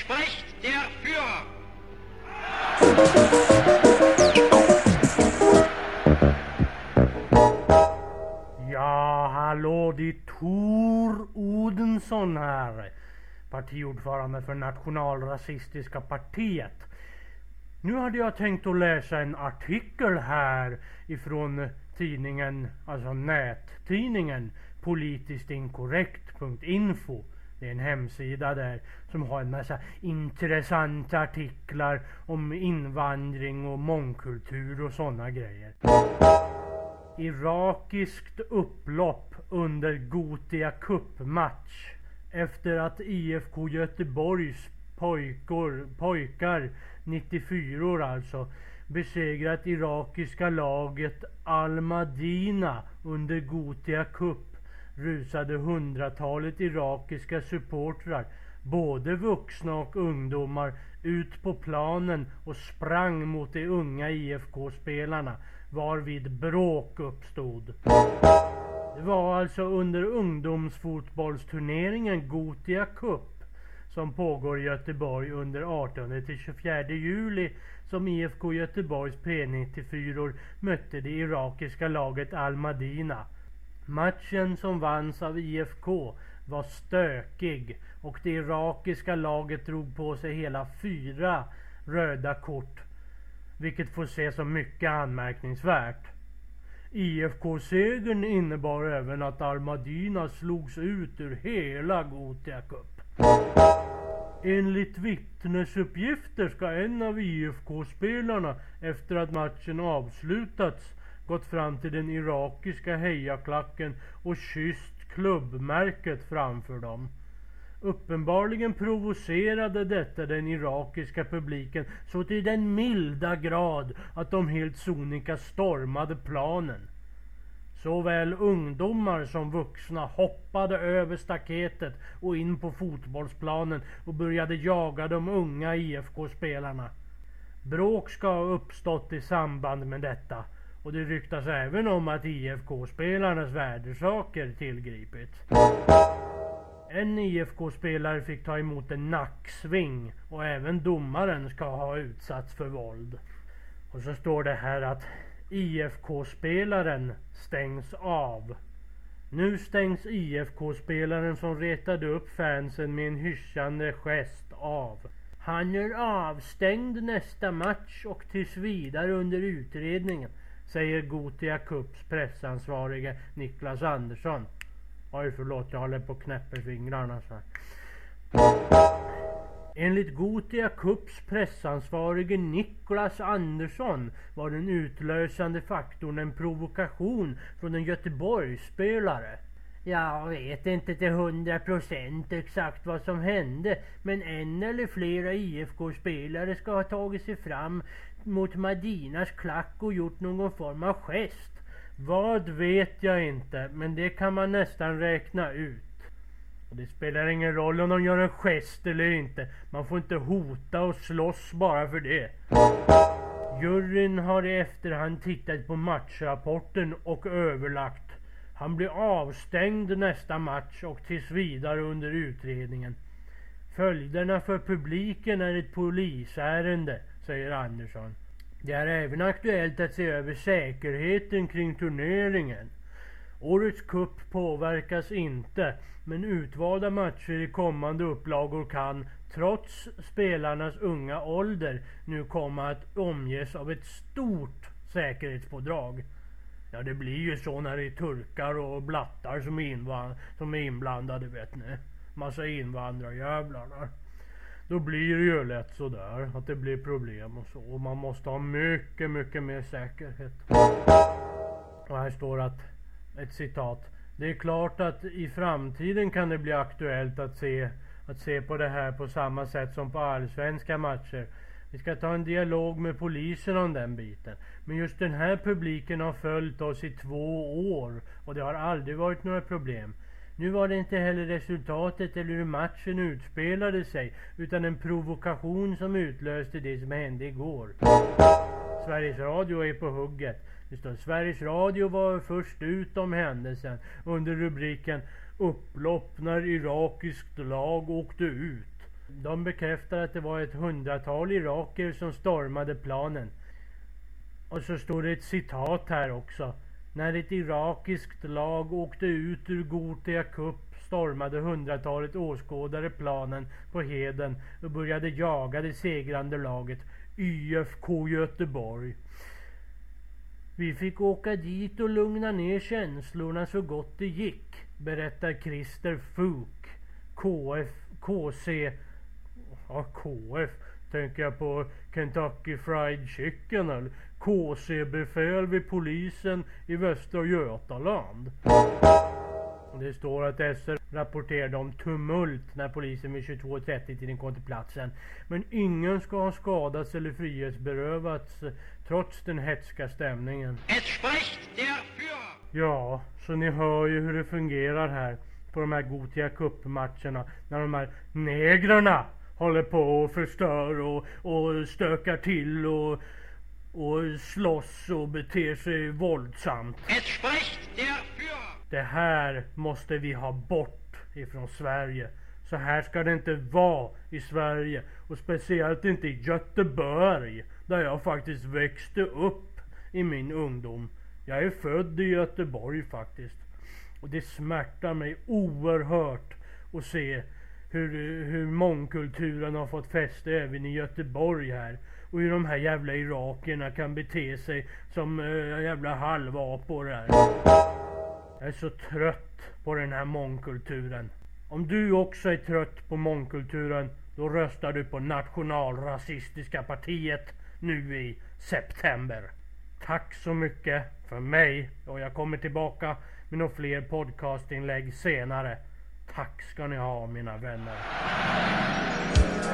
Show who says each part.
Speaker 1: spricht der Führer.
Speaker 2: Ja, hallå, det är Tor Odensson här, partiordförande för Nationalrasistiska partiet. Nu hade jag tänkt att läsa en artikel här ifrån tidningen, alltså nättidningen politiskt-inkorrekt.info. Det är en hemsida där som har en massa intressanta artiklar om invandring och mångkultur och sådana grejer. Irakiskt upplopp under Gothia Cup-match efter att IFK Göteborgs pojkar 94 alltså besegrat irakiska laget Al-Madina under Gothia Cup rusade hundratalet irakiska supportrar, både vuxna och ungdomar, ut på planen och sprang mot de unga IFK-spelarna, varvid bråk uppstod. Det var alltså under ungdomsfotbollsturneringen Gothia Cup som pågår i Göteborg under 18-24 juli som IFK Göteborgs P94 mötte det irakiska laget Al-Madina. Matchen som vanns av IFK var stökig och det irakiska laget drog på sig hela 4 röda kort, vilket får ses som mycket anmärkningsvärt. IFK-segern innebar även att Al-Madina slogs ut ur hela Gothia Cup. Enligt vittnesuppgifter ska en av IFK-spelarna efter att matchen avslutats gått fram till den irakiska hejaklacken och kysst klubbmärket framför dem. Uppenbarligen provocerade detta den irakiska publiken så till den milda grad att de helt sonika stormade planen. Såväl ungdomar som vuxna hoppade över staketet och in på fotbollsplanen och började jaga de unga IFK-spelarna. Bråk ska ha uppstått i samband med detta, och det ryktas även om att IFK-spelarnas värdesaker tillgripits. En IFK-spelare fick ta emot en nacksving och även domaren ska ha utsatts för våld. Och så står det här att IFK-spelaren stängs av. Nu stängs IFK-spelaren som retade upp fansen med en hyschande gest av. Han är avstängd nästa match och tills vidare under utredningen, säger Gothia Cups pressansvarige Niklas Andersson. Oj, förlåt, jag håller på att knäppa fingrarna så här. Enligt Gothia Cups pressansvarige Niklas Andersson var den utlösande faktorn en provokation från en Göteborgsspelare. Jag vet inte till 100% exakt vad som hände, men en eller flera IFK-spelare ska ha tagit sig fram mot Madinas klack och gjort någon form av gest. Vad vet jag inte, men det kan man nästan räkna ut. Och det spelar ingen roll om de gör en gest eller inte. Man får inte hota och slåss bara för det. Juryn har i efterhand tittat på matchrapporten och överlagt. Han blir avstängd nästa match och tills vidare under utredningen. Följderna för publiken är ett polisärende, säger Andersson. Det är även aktuellt att se över säkerheten kring turneringen. Årets cup påverkas inte, men utvalda matcher i kommande upplagor kan, trots spelarnas unga ålder, nu komma att omges av ett stort säkerhetspådrag. Ja, det blir ju så när det är turkar och blattar som är inblandade, vet ni. Massa invandrarjävlar där. Då blir det ju lätt så där att det blir problem och så. Och man måste ha mycket, mycket mer säkerhet. Och här står att, ett citat: det är klart att i framtiden kan det bli aktuellt att se på det här på samma sätt som på allsvenska matcher. Vi ska ta en dialog med polisen om den biten. Men just den här publiken har följt oss i 2 år och det har aldrig varit några problem. Nu var det inte heller resultatet eller hur matchen utspelade sig, utan en provokation som utlöste det som hände igår. Sveriges Radio är på hugget. Det står: Sveriges Radio var först ut om händelsen under rubriken upplopp när irakiskt lag åkte ut. De bekräftar att det var ett 100-tal iraker som stormade planen. Och så står det ett citat här också. När ett irakiskt lag åkte ut ur Gothia Cup stormade 100-talet åskådare planen på Heden och började jaga det segrande laget IFK Göteborg. Vi fick åka dit och lugna ner känslorna så gott det gick, berättar Christer Fuk, KF, tänker jag på Kentucky Fried Chicken eller KC-befäl vid polisen i Västra Götaland. Det står att SR rapporterade om tumult när polisen vid 22:30-tiden kom till platsen. Men ingen ska ha skadats eller frihetsberövats trots den hetska stämningen. Ja, så ni hör ju hur det fungerar här på de här Gothia Cup-matcherna. När de här negrarna håller på och förstör och stökar till och slåss och beter sig våldsamt. Det här måste vi ha bort ifrån Sverige. Så här ska det inte vara i Sverige. Och speciellt inte i Göteborg. Där jag faktiskt växte upp i min ungdom. Jag är född i Göteborg faktiskt. Och det smärtar mig oerhört att se hur mångkulturen har fått fäste även i Göteborg här. Och hur de här jävla irakerna kan bete sig som jävla halvapor här. Jag är så trött på den här mångkulturen. Om du också är trött på mångkulturen, då röstar du på nationalrasistiska partiet nu i september. Tack så mycket för mig, och jag kommer tillbaka med några fler podcastinlägg senare. Tack ska ni ha, mina vänner.